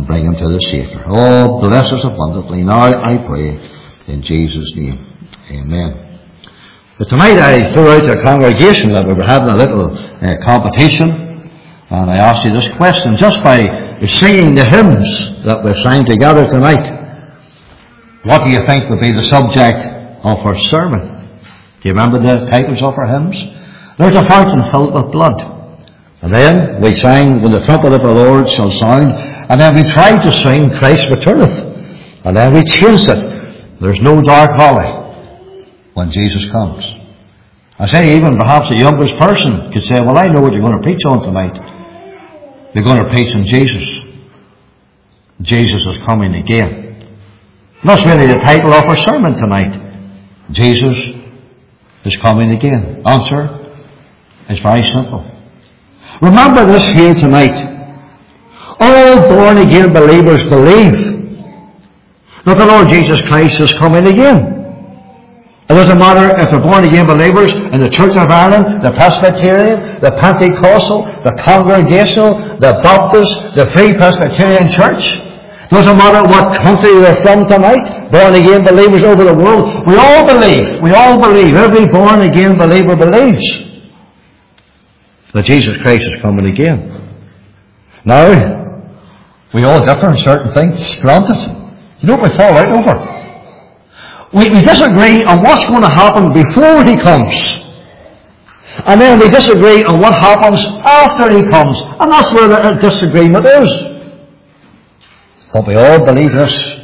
bring him to the Saviour. Oh, bless us abundantly. Now I pray in Jesus' name. Amen. But tonight I threw out a congregation that we were having a little competition, and I asked you this question just by singing the hymns that we've sang together tonight. What do you think would be the subject of our sermon? Do you remember the titles of our hymns? There's a fountain filled with blood. And then we sang, when the trumpet of the Lord shall sound. And then we tried to sing, Christ returneth. And then we changed it. There's no dark valley when Jesus comes. I say even perhaps the youngest person could say, well, I know what you're going to preach on tonight. You're going to preach on Jesus. Jesus is coming again. That's really the title of our sermon tonight. Jesus is coming again. Answer is very simple. Remember this here tonight. All born again believers believe that the Lord Jesus Christ is coming again. It doesn't matter if they're born again believers in the Church of Ireland, the Presbyterian, the Pentecostal, the Congregational, the Baptist, the Free Presbyterian Church. Doesn't matter what country they're from tonight. Born again believers over the world. We all believe. We all believe. Every born again believer believes that Jesus Christ is coming again. Now, we all differ in certain things. Granted. You know what we fall out over? We disagree on what's going to happen before he comes. And then we disagree on what happens after he comes. And that's where the disagreement is. But we all believe this,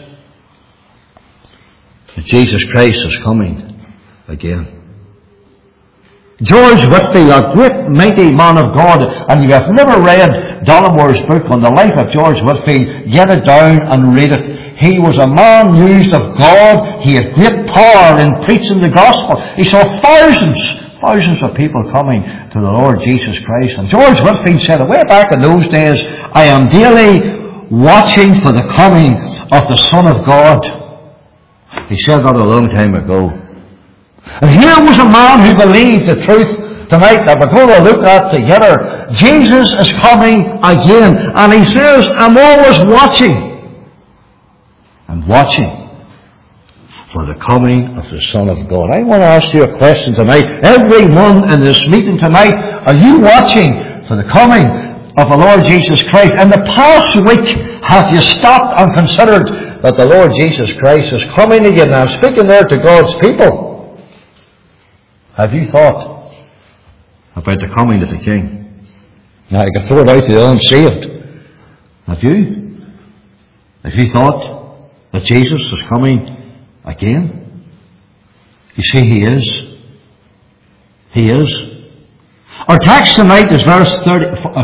that Jesus Christ is coming again. George Whitefield, a great mighty man of God, and if you have never read Dollimore's book on the life of George Whitefield, get it down and read it. He was a man used of God. He had great power in preaching the gospel. He saw thousands of people coming to the Lord Jesus Christ. And George Whitefield said, way back in those days, I am daily watching for the coming of the Son of God. He said that a long time ago. And here was a man who believed the truth tonight that we're going to look at together. Jesus is coming again. And he says, I'm always watching. I'm watching for the coming of the Son of God. I want to ask you a question tonight. Everyone in this meeting tonight, are you watching for the coming of the Lord Jesus Christ? In the past week, have you stopped and considered that the Lord Jesus Christ is coming again? Now, I'm speaking there to God's people. Have you thought about the coming of the King? Now, I can throw it out to the unsaved. Have you? Have you thought that Jesus is coming again? You see, He is. He is. Our text tonight is verse 44.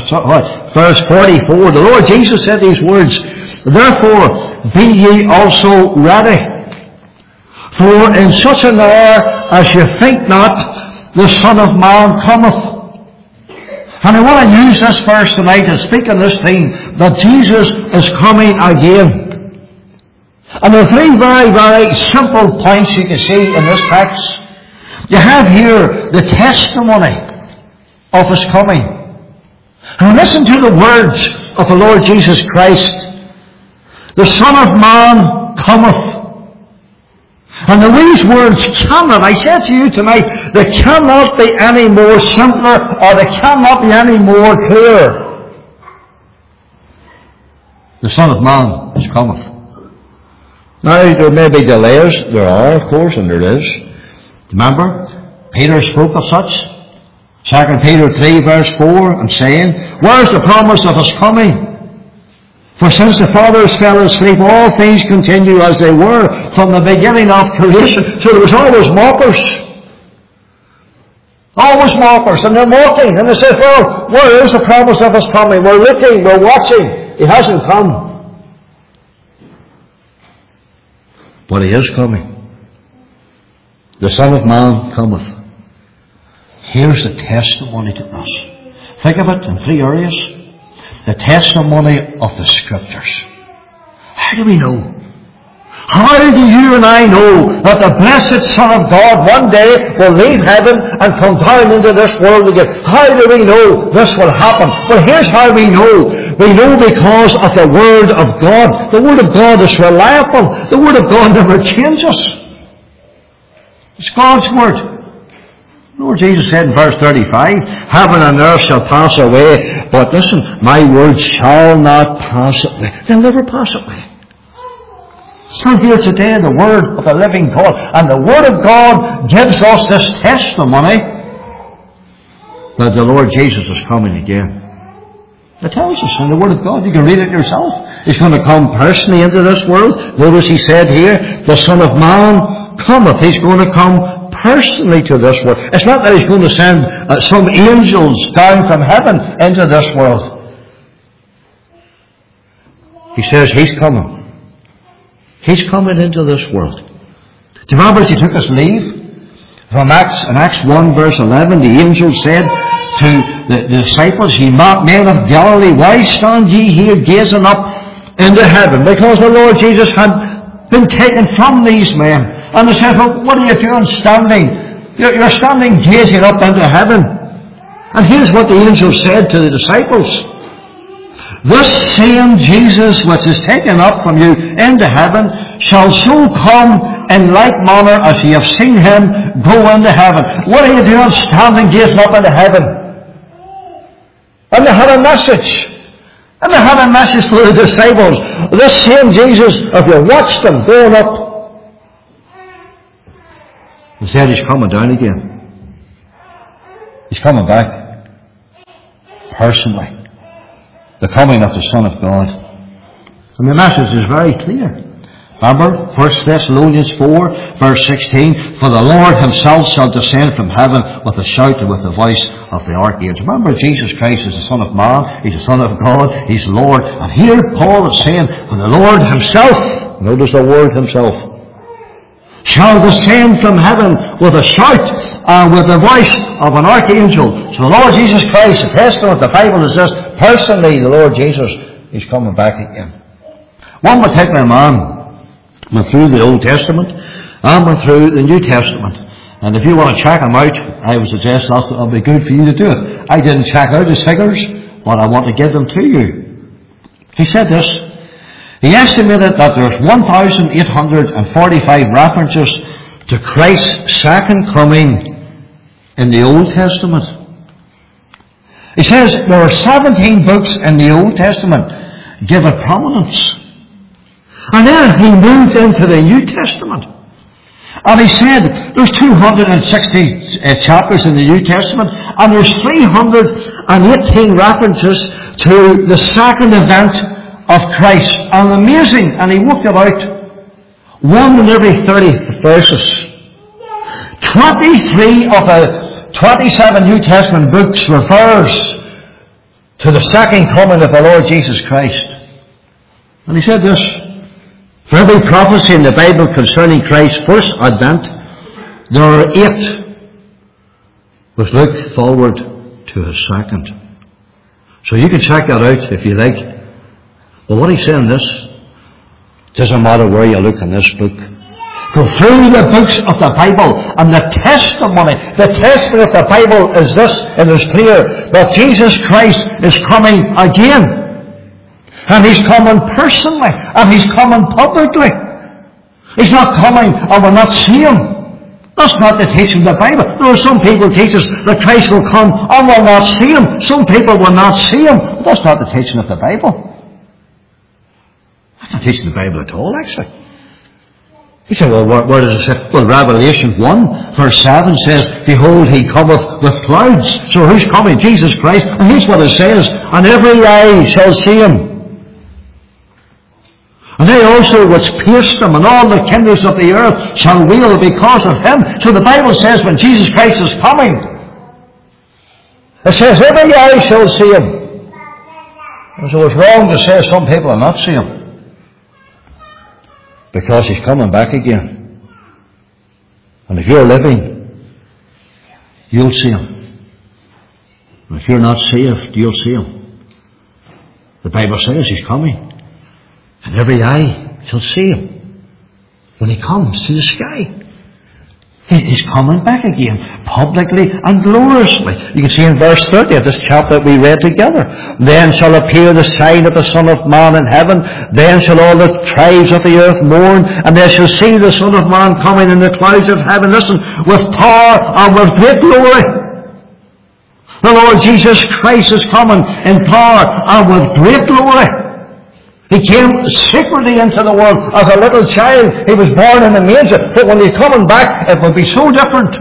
The Lord Jesus said these words, Therefore be ye also ready. For in such an hour as you think not, the Son of Man cometh. And I want to use this verse tonight to speak on this theme, that Jesus is coming again. And there are three very, very simple points you can see in this text. You have here the testimony of His coming. And listen to the words of the Lord Jesus Christ. The Son of Man cometh. And these words cannot, I said to you tonight, they cannot be any more simpler, or they cannot be any more clear. The Son of Man is cometh. Now, there may be delays. There are, of course, and there is. Remember, Peter spoke of such. 2 Peter 3 verse 4, and saying, Where's the promise of His coming? For since the fathers fell asleep, all things continue as they were from the beginning of creation. So there was always mockers. Always mockers. And they're mocking. And they say, well, where is the promise of His coming? We're looking, we're watching. He hasn't come. But He is coming. The Son of Man cometh. Here's the testimony to us. Think of it in three areas. The testimony of the Scriptures. How do we know? How do you and I know that the blessed Son of God one day will leave heaven and come down into this world again? How do we know this will happen? Well, here's how we know. We know because of the Word of God. The Word of God is reliable. The Word of God never changes. It's God's Word. Lord Jesus said in verse 35, heaven and earth shall pass away, but listen, my words shall not pass away. They'll never pass away. Still here today, the Word of the living God. And the Word of God gives us this testimony that the Lord Jesus is coming again. It tells us in the Word of God. You can read it yourself. He's going to come personally into this world. Notice he said here, the Son of Man cometh. He's going to come personally to this world. It's not that he's going to send some angels down from heaven into this world. He says he's coming. He's coming into this world. Do you remember as he took his leave? From Acts 1 verse 11, the angel said to the disciples, ye men of Galilee, why stand ye here gazing up into heaven? Because the Lord Jesus had been taken from these men. And they said, well, what are you doing standing? You're standing gazing up into heaven. And here's what the angel said to the disciples. This same Jesus which is taken up from you into heaven shall so come in like manner as ye have seen him go into heaven. What are you doing standing gazing up into heaven? And they had a message. And they had a message for the disciples. This same Jesus, if you watched him going up, he said he's coming down again. He's coming back. Personally. The coming of the Son of God. And the message is very clear. Remember, 1 Thessalonians 4, verse 16, for the Lord himself shall descend from heaven with a shout and with the voice of the archangel. Remember, Jesus Christ is the Son of Man, he's the Son of God, he's Lord. And here Paul is saying, for the Lord himself, notice the word himself, shall descend from heaven with a shout and with the voice of an archangel. So the Lord Jesus Christ, the testament, the Bible is this, personally the Lord Jesus is coming back again. One particular man went through the Old Testament and went through the New Testament. And if you want to check him out, I would suggest that it'll be good for you to do it. I didn't check out his figures, but I want to give them to you. He said this. He estimated that there's 1,845 references to Christ's second coming in the Old Testament. He says there are 17 books in the Old Testament given prominence. And then he moved into the New Testament. And he said there's 260 chapters in the New Testament, and there's 318 references to the second event of Christ. And amazing, and he worked it out, 1 in every 30 verses. 23 of the 27 New Testament books refers to the second coming of the Lord Jesus Christ. And he said this, for every prophecy in the Bible concerning Christ's first advent, there are 8 which look forward to his second. So you can check that out if you like. But what he's saying this, doesn't matter where you look in this book. Go through the books of the Bible, and the testimony of the Bible is this, and it's clear that Jesus Christ is coming again. And he's coming personally, and he's coming publicly. He's not coming and we'll not see him. That's not the teaching of the Bible. There are some people who teach us that Christ will come and we'll not see him. Some people will not see him. But that's not the teaching of the Bible. That's not teaching the Bible at all, actually. You say, well, where does it say? Well, Revelation 1, verse 7 says, behold, he cometh with clouds. So who's coming? Jesus Christ. And here's what it says, and every eye shall see him. And they also which pierced him, and all the kindreds of the earth shall wail because of him. So the Bible says when Jesus Christ is coming, it says every eye shall see him. And so it's wrong to say some people will not see him. Because he's coming back again. And if you're living, you'll see him. And if you're not saved, you'll see him. The Bible says he's coming. And every eye shall see him when he comes to the sky. He's coming back again, publicly and gloriously. You can see in verse 30 of this chapter that we read together. Then shall appear the sign of the Son of Man in heaven. Then shall all the tribes of the earth mourn, and they shall see the Son of Man coming in the clouds of heaven. Listen, with power and with great glory. The Lord Jesus Christ is coming in power and with great glory. He came secretly into the world as a little child. He was born in a manger. But when he's coming back, it will be so different.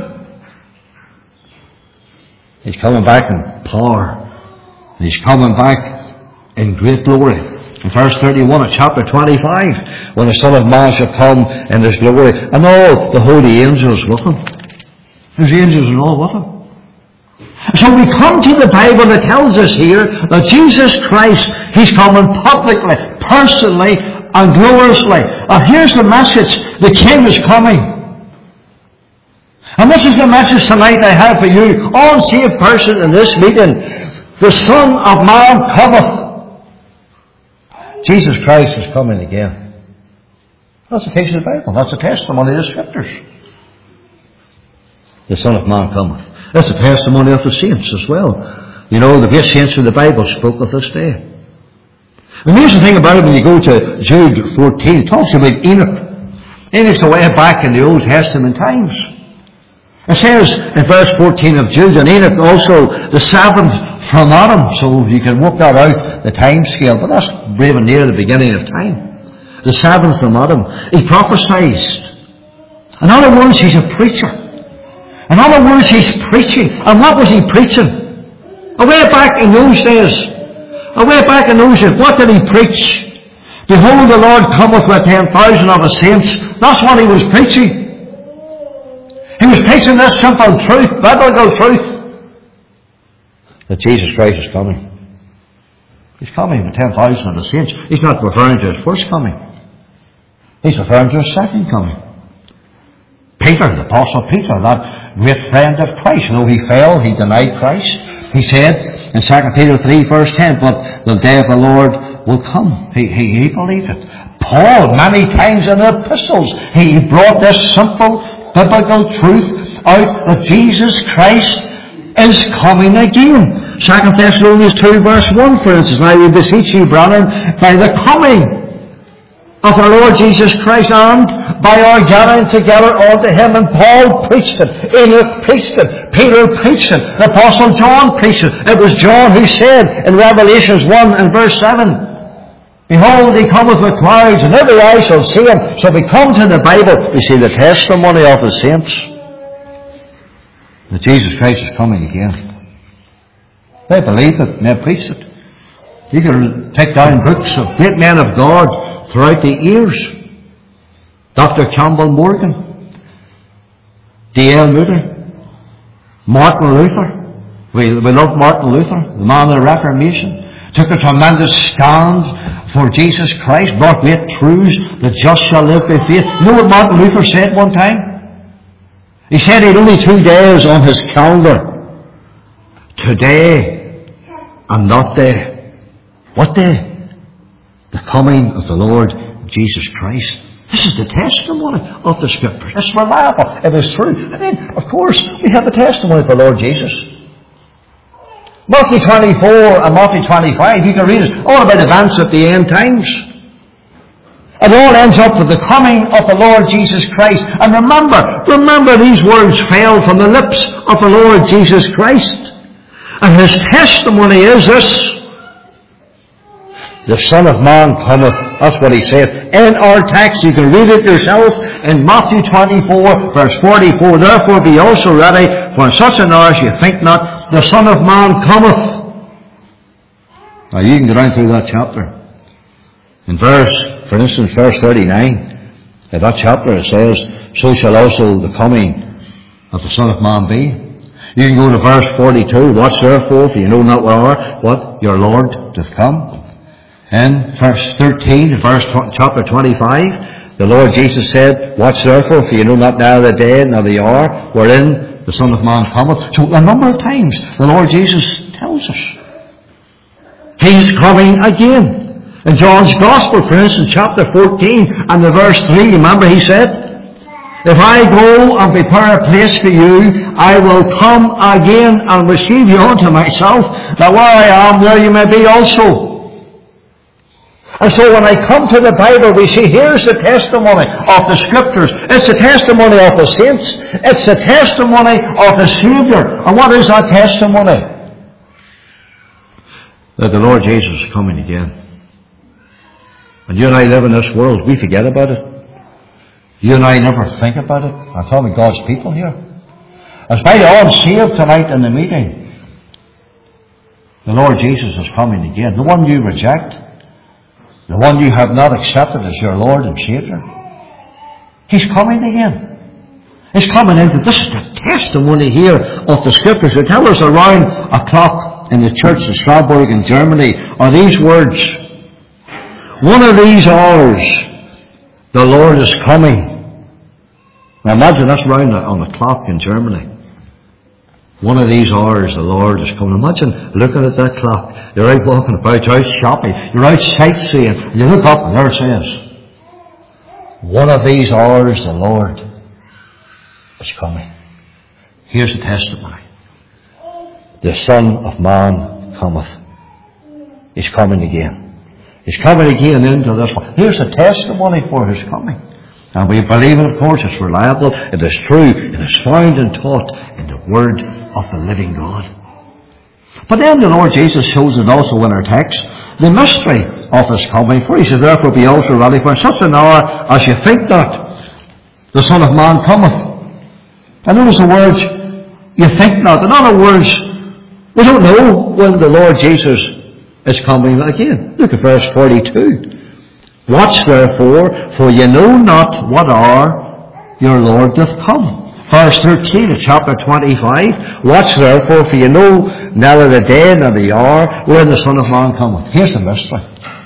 He's coming back in power. He's coming back in great glory. In verse 31 of chapter 25, when the Son of Man shall come in his glory, and all the holy angels with him. There's angels and all with him. So we come to the Bible that tells us here that Jesus Christ, He's coming publicly, personally, and gloriously. And here's the message. The King is coming. And this is the message tonight I have for you. All saved person in this meeting. The Son of Man cometh. Jesus Christ is coming again. That's the teaching of the Bible. That's the testimony of the Scriptures. The Son of Man cometh. That's the testimony of the saints as well. You know, the great saints of the Bible spoke of this day. And here's the thing about it when you go to Jude 14. It talks about Enoch. Enoch's way back in the Old Testament times. It says in verse 14 of Jude, and Enoch also the seventh from Adam. So you can work that out, the time scale. But that's really near the beginning of time. The seventh from Adam. He prophesied. In other words, he's a preacher. In other words, he's preaching. And what was he preaching? Away back in those days. Away back in those days. What did he preach? Behold, the Lord cometh with 10,000 of his saints. That's what he was preaching. He was preaching this simple truth, biblical truth, that Jesus Christ is coming. He's coming with 10,000 of the saints. He's not referring to his first coming. He's referring to his second coming. Peter, the Apostle Peter, that great friend of Christ, though he fell, he denied Christ. He said in 2 Peter 3 verse 10, but the day of the Lord will come. He believed it. Paul, many times in the epistles, he brought this simple biblical truth out that Jesus Christ is coming again. 2 Thessalonians 2 verse 1, for instance, now we beseech you, brethren, by the coming of our Lord Jesus Christ and by our gathering together unto Him. And Paul preached it. Enoch preached it. Peter preached it. The Apostle John preached it. It was John who said in Revelations 1 and verse 7, behold, He cometh with clouds, and every eye shall see Him. So we come to the Bible, we see the testimony of the saints that Jesus Christ is coming again. They believed it and they preached it. You can take down books of great men of God throughout the years. Dr. Campbell Morgan, D.L. Moody, Martin Luther. We love Martin Luther, the man of the Reformation. Took a tremendous stand for Jesus Christ, brought great truths, the just shall live by faith. You know what Martin Luther said one time? He said he had only 2 days on his calendar. Today and that day. What day? The coming of the Lord Jesus Christ. This is the testimony of the Scriptures. It's reliable. It is true. I mean, of course, we have the testimony of the Lord Jesus. Matthew 24 and Matthew 25, you can read it, all about events at the end times. It all ends up with the coming of the Lord Jesus Christ. And remember these words fell from the lips of the Lord Jesus Christ. And His testimony is this: the Son of Man cometh. That's what He said. In our text, you can read it yourself in Matthew 24, verse 44. Therefore be also ready, for in such an hour as you think not, the Son of Man cometh. Now you can go down through that chapter. In for instance, verse 39, in that chapter it says, so shall also the coming of the Son of Man be. You can go to verse 42, watch therefore, for you know not what your Lord doth come. In verse 13, chapter 25, the Lord Jesus said, watch therefore, for you know not now the day nor the hour wherein the Son of Man cometh. So a number of times the Lord Jesus tells us He's coming again. In John's Gospel, for instance, chapter 14 and the verse 3, remember He said, If I go and prepare a place for you, I will come again and receive you unto myself, that where I am, there you may be also. And so when I come to the Bible, we see here's the testimony of the Scriptures. It's the testimony of the saints. It's the testimony of the Saviour. And what is that testimony? That the Lord Jesus is coming again. And you and I live in this world, we forget about it. You and I never think about it. I'm talking God's people here. In spite of all saved tonight in the meeting, the Lord Jesus is coming again. The one you reject, the one you have not accepted as your Lord and Saviour, He's coming again. He's coming into, this is the testimony here of the Scriptures. They tell us around a clock in the church of Strasbourg in Germany are these words: one of these hours the Lord is coming. Now imagine that's round on a clock in Germany. One of these hours the Lord is coming. Imagine looking at that clock. You're out walking about, you're out shopping, you're out sightseeing, and you look up and there it says, one of these hours the Lord is coming. Here's the testimony. The Son of Man cometh. He's coming again. He's coming again into this one. Here's the testimony for His coming. And we believe it, of course, it's reliable, it is true, it is found and taught in the Word of the living God. But then the Lord Jesus shows it also in our text, the mystery of His coming. For He says, therefore be also ready for such an hour as you think not, the Son of Man cometh. And notice the words, you think not. In other words, we don't know when the Lord Jesus is coming again. Look at verse 42. Watch therefore, for you know not what hour your Lord doth come. Verse 13 of chapter 25. Watch therefore, for you know neither the day nor the hour when the Son of Man cometh. Here's the mystery.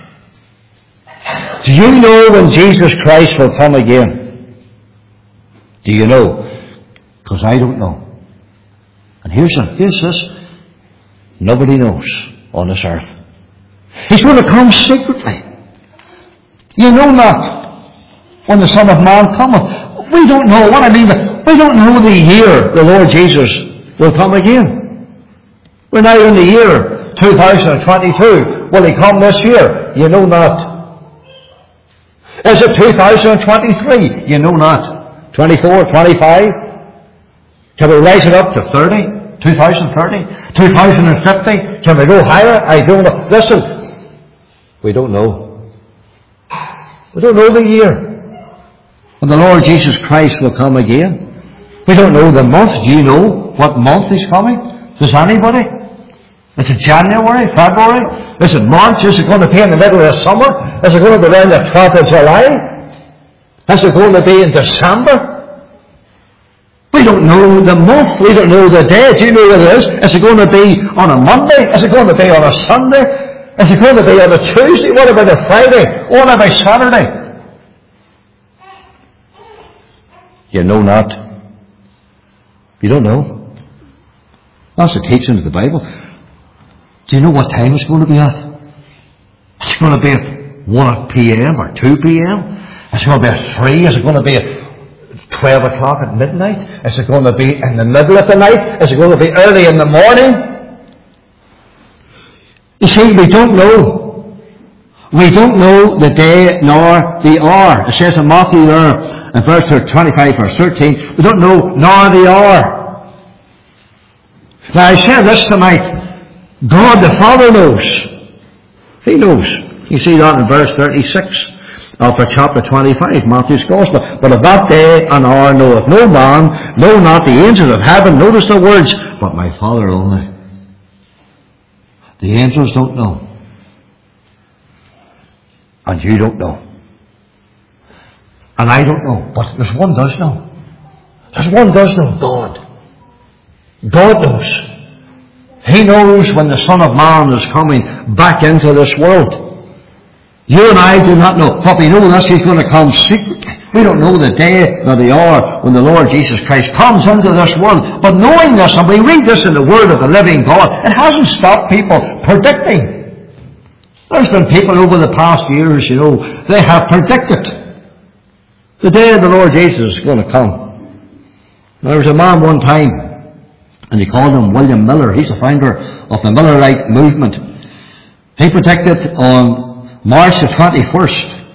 Do you know when Jesus Christ will come again? Do you know? Because I don't know. And here's this. Nobody knows on this earth. He's going to come secretly. You know not when the Son of Man cometh. We don't know what I mean. We don't know the year the Lord Jesus will come again. We're now in the year 2022. Will He come this year? You know not. Is it 2023? You know not. 24, 25? Can we raise it up to 30? 2030? 2050? Can we go higher? I don't know. Listen, we don't know. We don't know the year when the Lord Jesus Christ will come again. We don't know the month. Do you know what month He's coming? Does anybody? Is it January? February? Is it March? Is it going to be in the middle of the summer? Is it going to be around the 12th of July? Is it going to be in December? We don't know the month. We don't know the day. Do you know what it is? Is it going to be on a Monday? Is it going to be on a Sunday? Is it going to be on a Tuesday? What about a Friday? What about Saturday? You know not. You don't know. That's the teaching of the Bible. Do you know what time it's going to be at? Is it going to be at 1 p.m. or 2 p.m.? Is it going to be at 3? Is it going to be at 12 o'clock at midnight? Is it going to be in the middle of the night? Is it going to be early in the morning? You see, we don't know. We don't know the day nor the hour. It says in Matthew there, in verse 25, verse 13, we don't know nor the hour. Now I said this tonight, God the Father knows. He knows. You see that in verse 36 of chapter 25, Matthew's Gospel. But of that day and hour knoweth no man, no not the angels of heaven. Notice the words, but my Father only. The angels don't know. And you don't know. And I don't know. But there's one does know. There's one does know. God. God knows. He knows when the Son of Man is coming back into this world. You and I do not know. But we know that He's going to come secretly. We don't know the day nor the hour when the Lord Jesus Christ comes into this world. But knowing this, and we read this in the Word of the living God, it hasn't stopped people predicting. There's been people over the past years, they have predicted The day of the Lord Jesus is going to come. There was a man one time, and they called him William Miller. He's the founder of the Millerite movement. He predicted on March the 21st,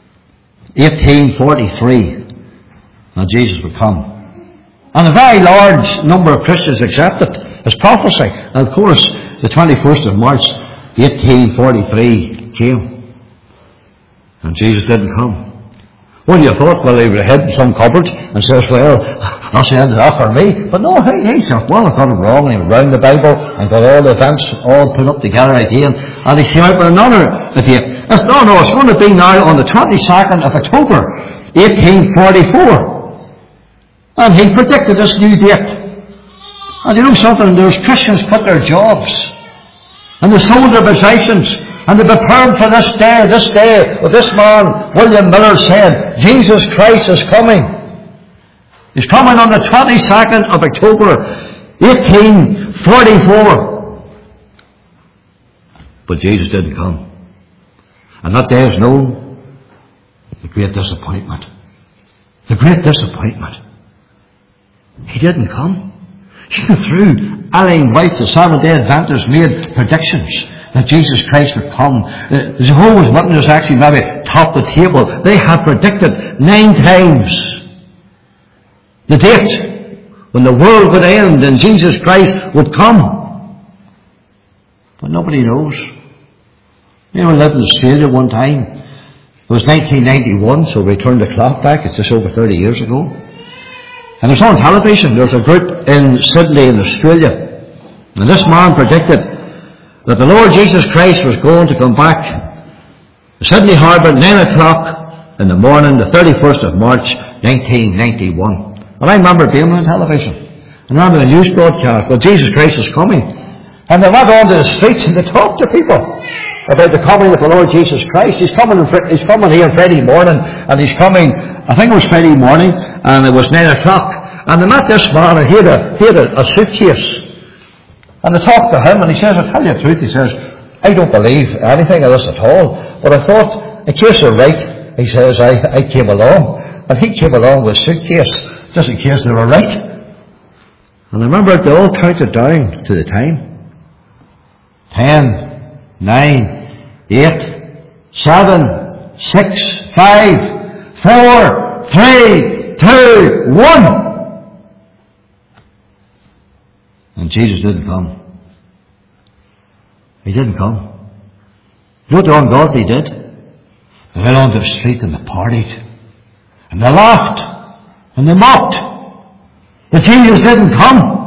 1843, that Jesus would come. And a very large number of Christians accepted his prophecy. And of course, the 21st of March, 1843 came. And Jesus didn't come. Well, you thought, well, he would have hid in some cupboard and says, well, that's the end of that for me. But no, he said, well, I got it wrong. And he round the Bible and got all the events all put up together again. And he came out with another date. It's going to be now on the 22nd of October, 1844. And he predicted this new date. And you know something, there's Christians quit their jobs. And they sold their possessions. And they prepared for this day, with this man, William Miller, said, Jesus Christ is coming. He's coming on the 22nd of October, 1844. But Jesus didn't come. And that day is known the great disappointment. The great disappointment. He didn't come. Through Ellen White, the Seventh-day Adventists made predictions that Jesus Christ would come. The Jehovah's Witnesses actually maybe topped the table. They had predicted 9 times the date when the world would end and Jesus Christ would come. But nobody knows. You know, I lived in Australia one time. It was 1991, so we turned the clock back. It's just over 30 years ago. And it was on television. There was a group in Sydney in Australia. And this man predicted that the Lord Jesus Christ was going to come back to Sydney Harbour at 9 o'clock in the morning, the 31st of March, 1991. And I remember being on television. I remember the news broadcast, well, Jesus Christ is coming. And they went onto the streets and they talked to people about the coming of the Lord Jesus Christ. He's coming here Friday morning, and he's coming, I think it was Friday morning, and it was 9 o'clock. And they met this man, and he had a suitcase. And they talked to him, and he says, I'll tell you the truth, he says, I don't believe anything of this at all. But I thought, in case they're right, he says, I came along. And he came along with a suitcase, just in case they were right. And I remember they all counted down to the time. 10, 9, 8, 7, 6, 5, 4, 3, 2, 1. And Jesus didn't come. He didn't come. You know what the ungodly did? They went onto the street and they partied. And they laughed. And they mocked. But Jesus didn't come.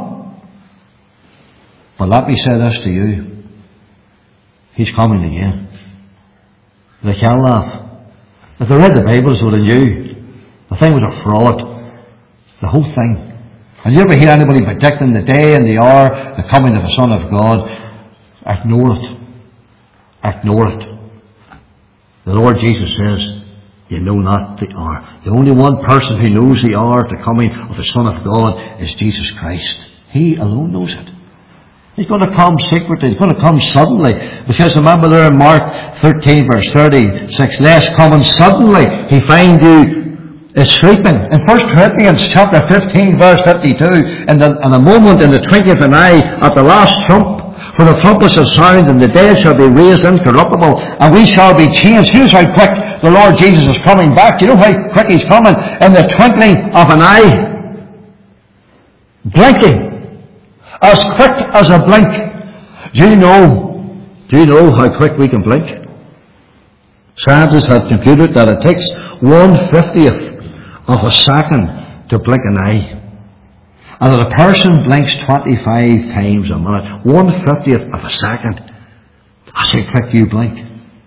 But let me say this to you. He's coming again. They can laugh. If they read the Bible so they knew the thing was a fraud. The whole thing. And you ever hear anybody predicting the day and the hour, the coming of the Son of God? Ignore it. Ignore it. The Lord Jesus says, you know not the hour. The only one person who knows the hour of the coming of the Son of God is Jesus Christ. He alone knows it. He's going to come secretly. He's going to come suddenly. Because remember there in Mark 13 verse 36, lest coming suddenly he find you is sleeping. In 1 Corinthians chapter 15 verse 52, in a moment, in the twinkling of an eye, at the last trump, for the trumpet shall sound, and the dead shall be raised incorruptible, and we shall be changed. Here's how quick the Lord Jesus is coming back. You know how quick he's coming? In the twinkling of an eye. Blinking. As quick as a blink. Do you know how quick we can blink? Scientists have computed that it takes 1/50th of a second to blink an eye. And that a person blinks 25 times a minute. 1/50th of a second. That's how quick you blink.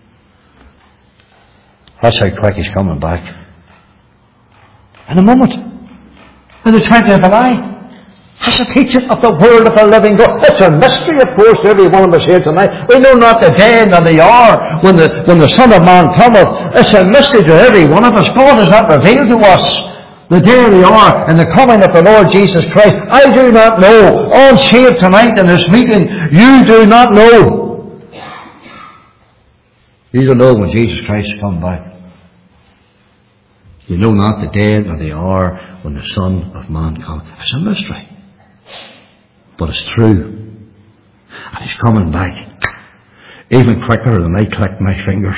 That's how quick he's coming back. In a moment. In the twinkling of an eye. It's a teaching of the word of the living God. It's a mystery, of course, to every one of us here tonight. We know not the day nor the hour when the Son of Man cometh. It's a mystery to every one of us. God has not revealed to us the day or the hour and the coming of the Lord Jesus Christ. I do not know. All saved tonight in this meeting, you do not know. You don't know when Jesus Christ is coming back. You know not the day nor the hour when the Son of Man comes. It's a mystery. But it's true. And He's coming back. Even quicker than I click my fingers.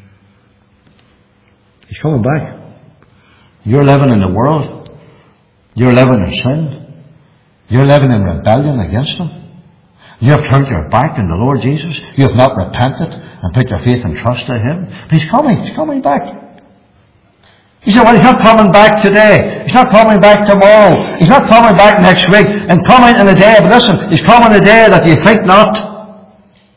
He's coming back. You're living in the world. You're living in sin. You're living in rebellion against Him. You have turned your back on the Lord Jesus. You have not repented and put your faith and trust in Him. But He's coming. He's coming back. You say, well, He's not coming back today. He's not coming back tomorrow. He's not coming back next week and coming in a day. But listen, He's coming a day that you think not.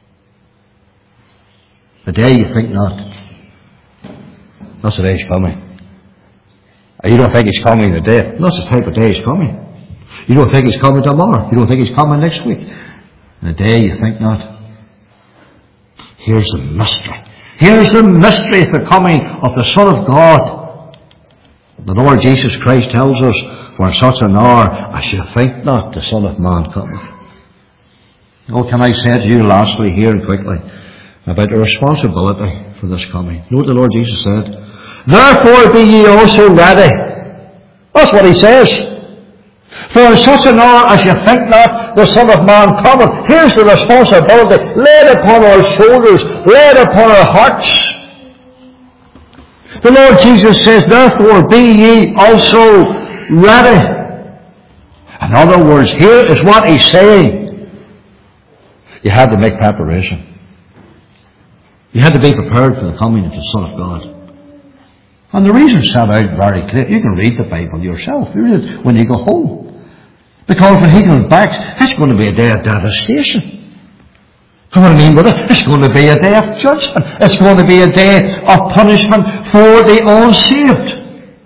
The day you think not. That's the day He's coming. You don't think He's coming today. That's the type of day He's coming. You don't think He's coming tomorrow. You don't think He's coming next week. The day you think not. Here's the mystery. Here's the mystery of the coming of the Son of God. The Lord Jesus Christ tells us, for in such an hour as you think not, the Son of Man cometh. Oh, can I say to you lastly here and quickly about the responsibility for this coming. Know what the Lord Jesus said? Therefore be ye also ready. That's what He says. For in such an hour as you think not, the Son of Man cometh. Here's the responsibility laid upon our shoulders, laid upon our hearts. The Lord Jesus says, therefore be ye also ready. In other words, here is what He's saying. You had to make preparation. You had to be prepared for the coming of the Son of God. And the reason is set out very clear. You can read the Bible yourself. You read it when you go home. Because when He comes back, it's going to be a day of devastation. You know what I mean with it? It's going to be a day of judgment. It's going to be a day of punishment for the unsaved.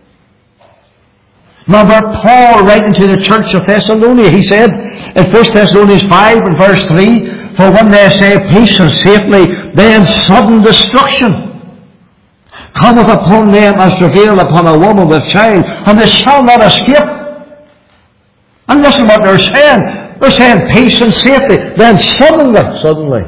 Remember Paul writing to the church of Thessalonica, he said in 1 Thessalonians 5 and verse 3, for when they say peace and safety, then sudden destruction cometh upon them as travail upon a woman with child, and they shall not escape. And listen what they're saying. They're saying peace and safety. Then suddenly,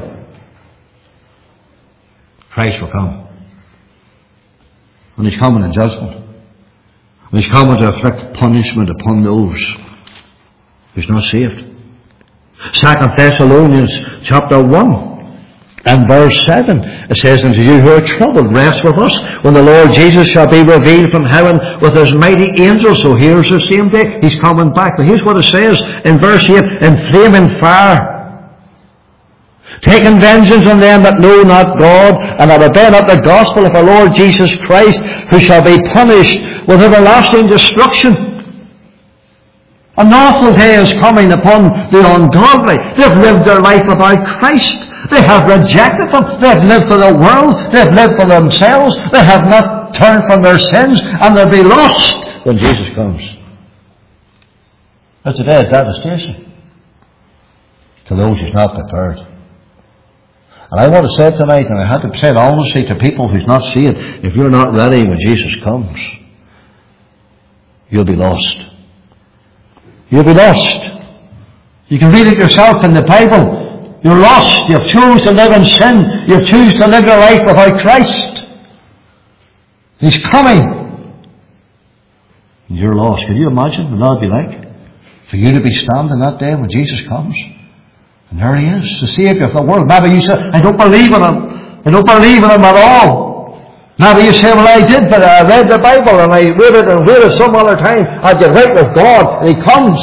Christ will come. And He's coming in judgment. And He's coming to inflict punishment upon those who's not saved. 2 Thessalonians chapter 1 and verse 7, it says, unto you who are troubled, rest with us when the Lord Jesus shall be revealed from heaven with His mighty angels. So here's the same day. He's coming back. But here's what it says in verse 8, in flaming fire, taking vengeance on them that know not God, and that obey not the gospel of our Lord Jesus Christ, who shall be punished with everlasting destruction. An awful day is coming upon the ungodly. They've lived their life without Christ. They have rejected Him. They've lived for the world. They've lived for themselves. They have not turned from their sins, and they'll be lost when Jesus comes. It's a day of devastation to those who's not prepared. And I want to say tonight, and I had to say it honestly to people who's not saved, if you're not ready when Jesus comes, you'll be lost. You'll be lost. You can read it yourself in the Bible. You're lost. You've chosen to live in sin. You've chosen to live your life without Christ. He's coming. And you're lost. Can you imagine what that would be like? For you to be standing that day when Jesus comes. And there He is, the Saviour of the world. Maybe you say, I don't believe in Him. I don't believe in Him at all. Maybe you say, well, I did, but I read the Bible and I read it and waited some other time. I'll get right with God. And He comes.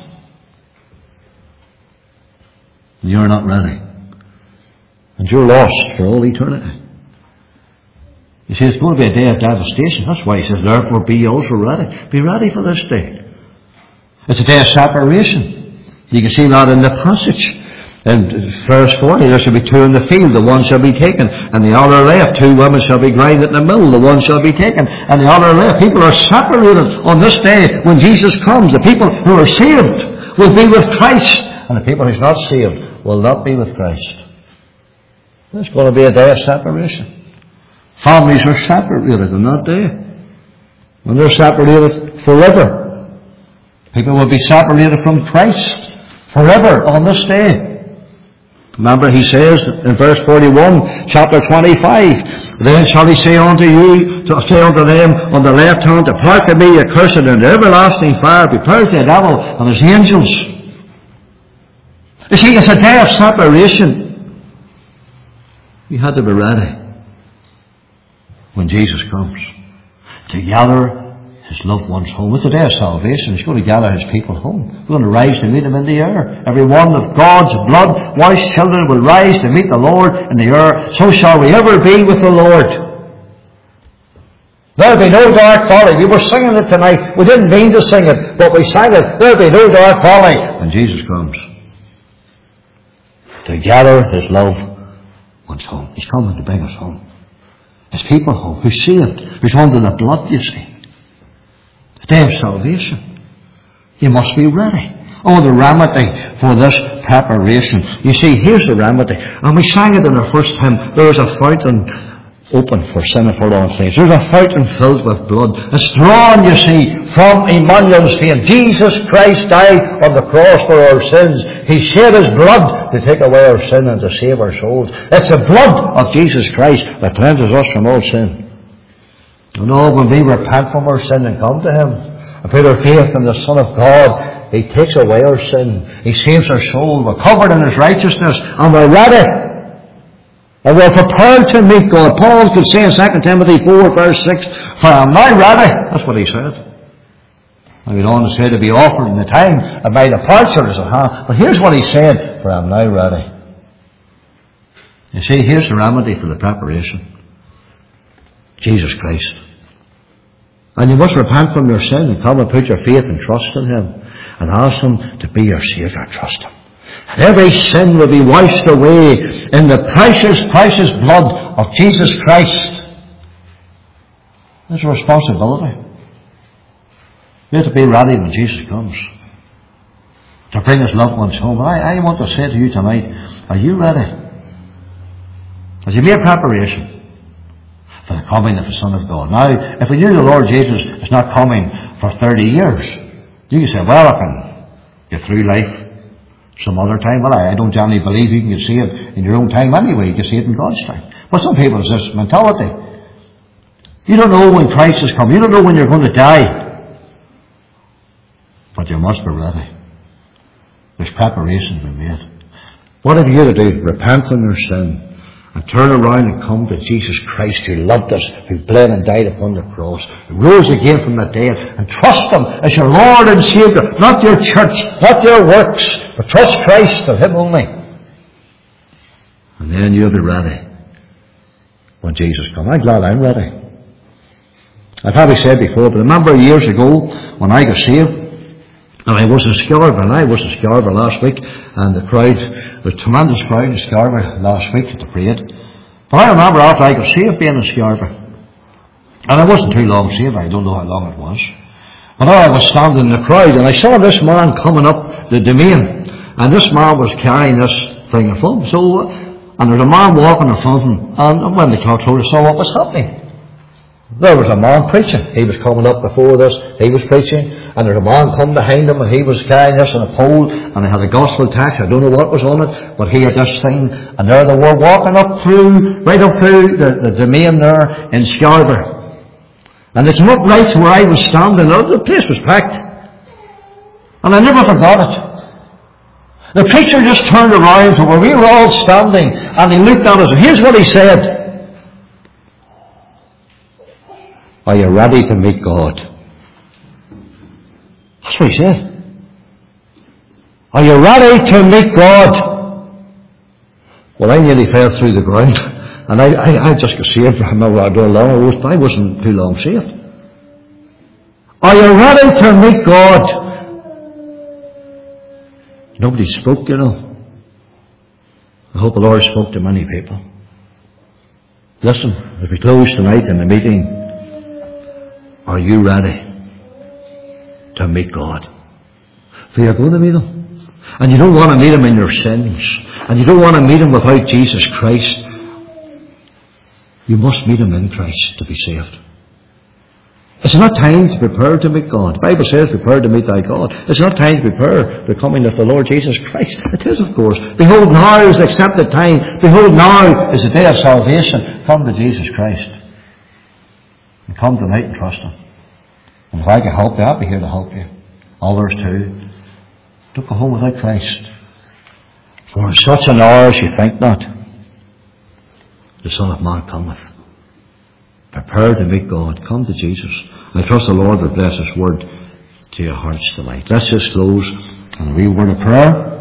And you're not ready. And you're lost for all eternity. You see, it's going to be a day of devastation. That's why He says, therefore be also ready. Be ready for this day. It's a day of separation. You can see that in the passage. In verse 40, there shall be two in the field, the one shall be taken, and the other left. Two women shall be grinding in the mill, the one shall be taken, and the other left. People are separated on this day when Jesus comes. The people who are saved will be with Christ, and the people who's not saved will not be with Christ. It's going to be a day of separation. Families are separated on that day. And they're separated forever. People will be separated from Christ forever on this day. Remember, he says in verse 41, chapter 25, then shall he say unto them on the left hand, depart from me, ye cursed, into everlasting fire, prepared for the devil and his angels. You see, it's a day of separation. You had to be ready when Jesus comes to gather his loved ones home. It's the day of salvation. He's going to gather his people home. We're going to rise to meet him in the air. Every one of God's blood washed children will rise to meet the Lord in the air. So shall we ever be with the Lord. There'll be no dark valley. We were singing it tonight. We didn't mean to sing it, but we sang it. There'll be no dark valley when Jesus comes to gather his loved ones home. He's coming to bring us home. His people home, who's saved, who's under the blood, you see. The day of salvation. You must be ready. Oh, the remedy for this preparation. You see, here's the remedy. And we sang it in our first hymn. There is a fountain open for sin and for all things. There's a fountain filled with blood. It's drawn, you see, from Emmanuel's vein. Jesus Christ died on the cross for our sins. He shed his blood to take away our sin and to save our souls. It's the blood of Jesus Christ that cleanses us from all sin. You know, when we repent from our sin and come to him and put our faith in the Son of God, he takes away our sin. He saves our soul. We're covered in his righteousness and we're ready. And we're prepared to meet God. Paul could say in 2 Timothy 4 verse 6, for I am now ready. That's what he said. I went on to say to be offered in the time of my departure is at hand. But here's what he said, for I am now ready. You see, here's the remedy for the preparation. Jesus Christ. And you must repent from your sin and come and put your faith and trust in him. And ask him to be your Saviour. Trust him. And every sin will be washed away in the precious, precious blood of Jesus Christ. There's a responsibility. We have to be ready when Jesus comes to bring his loved ones home. And I want to say to you tonight, are you ready? Has you made preparation for the coming of the Son of God? Now, if we knew the Lord Jesus is not coming for 30 years, you can say, well, I can get through life some other time. Well, I don't generally believe you can see it in your own time anyway. You can see it in God's time. But some people have this mentality. You don't know when Christ has come. You don't know when you're going to die. But you must be ready. There's preparation to be made. What have you to do? Repent from your sin and turn around and come to Jesus Christ, who loved us, who bled and died upon the cross, who rose again from the dead, and trust him as your Lord and Saviour. Not your church, not your works, but trust Christ and him only. And then you'll be ready when Jesus comes. I'm glad I'm ready. I've probably said before, but I remember years ago when I got saved, and I was in Scarborough, last week, and the crowd, there was a tremendous crowd in Scarborough last week at the parade. But I remember after I got saved being in Scarborough, and I wasn't too long saved, I don't know how long it was, but I was standing in the crowd, and I saw this man coming up the domain, and this man was carrying this thing in front. So, and there was a man walking in front of him, and when the crowd told, I saw what was happening. There was a man preaching. He was coming up before this. He was preaching. And there was a man coming behind him and he was carrying this on a pole and he had a gospel text. I don't know what was on it, but he had this thing. And there they were walking up through, right up through the domain there in Scarborough. And it's up right to where I was standing. The place was packed. And I never forgot it. The preacher just turned around to where we were all standing and he looked at us and here's what he said. Are you ready to meet God? That's what he said. Are you ready to meet God? Well, I nearly fell through the ground. And I just got saved. I wasn't too long saved. Are you ready to meet God? Nobody spoke, you know. I hope the Lord spoke to many people. Listen, as we close tonight in the meeting, are you ready to meet God? For you're going to meet him. And you don't want to meet him in your sins. And you don't want to meet him without Jesus Christ. You must meet him in Christ to be saved. It's not time to prepare to meet God. The Bible says prepare to meet thy God. It's not time to prepare the coming of the Lord Jesus Christ. It is, of course. Behold, now is the accepted time. Behold, now is the day of salvation. Come to Jesus Christ. And come tonight and trust Him. And if I can help you, I'll be here to help you. Others too. Don't go home without Christ. For in such an hour as you think not, the Son of Man cometh. Prepare to meet God. Come to Jesus. I trust the Lord will bless His word to your hearts tonight. Let's just close in a wee word of prayer.